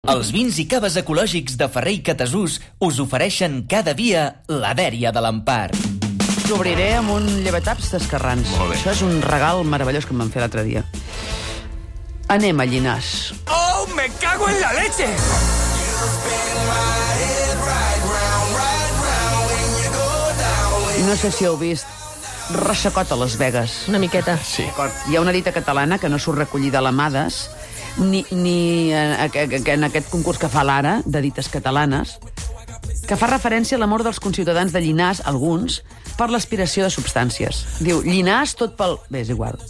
Els vins i caves ecològics de Ferrer i Catasús us ofereixen cada dia la dèria de l'Empar. L'obriré amb un llevataps d'escarrans. Això és un regal meravellós que em van fer l'altre dia. Anem a Llinars. ¡Oh, me cago en la leche! No sé si heu vist Ressacot a Las Vegas. Una miqueta. Sí. Hi ha una dita catalana que no surt recollida a l'Amades, ni en aquest concurs que fa l'Ara, de dites catalanes, que fa referència a l'amor dels conciutadans de Llinars, alguns, per l'aspiració de substàncies. Diu, Llinars tot pel... Bé, és igual.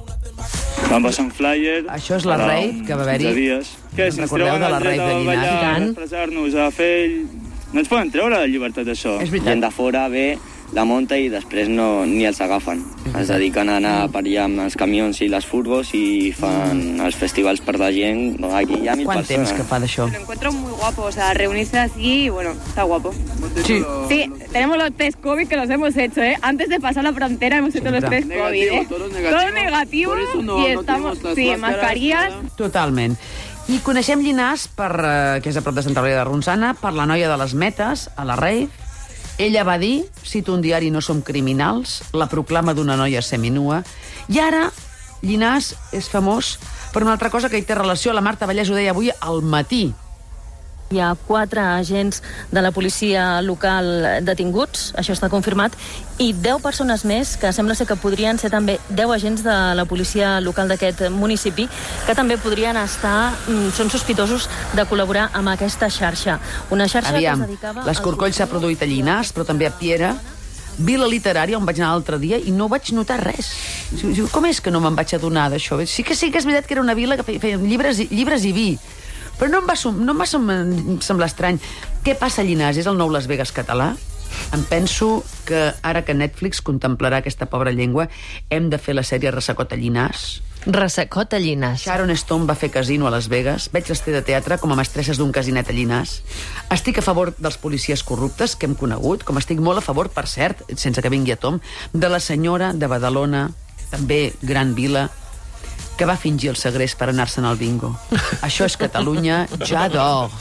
Vam passar un flyer... Això és la rave que va haver-hi. Què, si ens treuen de la el dret rave de a Llinars? ballar, a expressar-nos, a fer... No ens poden treure la llibertat d'això. És Gent veritat. de fora ve, la munta i després no, ni els agafen. Es dediquen a anar per allà amb els camions i les furgos i fan els festivals per la gent. Aquí hi ha 1.000 Quant persones. temps que fa d'això? Lo encuentro muy guapo, o sea, reunirse así, bueno, está guapo. Sí. Sí, tenemos los test COVID que los hemos hecho, ¿eh? Antes de pasar la frontera hemos hecho los test COVID, ¿eh? Todos negativos, por eso no y estamos, tenemos las sí, máscaras, mascarillas. Totalment. I coneixem Llinars, que és a prop de Santa Eulàlia de Ronçana, per la noia de les metes, a la rave. Ella va dir, cito un diari, no som criminals, la proclama d'una noia seminua. I ara, Llinars és famós per una altra cosa que hi té relació. La Marta Vallès ho deia avui al matí. Hi ha 4 agents de la policia local detinguts, això està confirmat, i 10 persones més, que sembla ser que podrien ser també 10 agents de la policia local d'aquest municipi, que també podrien estar, són sospitosos de col·laborar amb aquesta xarxa. Una xarxa Aviam, que es dedicava... l'escorcoll s'ha produït a Llinars, però també a Piera, Vila Literària, on vaig anar l'altre dia, i no vaig notar res. Com és que no me'n vaig adonar d'això? Sí que és veritat que era una vila que feia llibres i vi, però no em va semblar estrany. Què passa a Llinars? És el nou Las Vegas català? Em penso que ara que Netflix contemplarà aquesta pobra llengua, hem de fer la sèrie Ressacot a Llinars. Ressacot a Llinars. Sharon Stone va fer casino a Las Vegas. Veig l'estè de teatre com a mestresses d'un casinet a Llinars. Estic a favor dels policies corruptes que hem conegut, com estic molt a favor, per cert, sense que vingui a tom, de la senyora de Badalona, també gran vila, que va fingir el segrest per anar-se'n al bingo. Això és Catalunya, j'adore.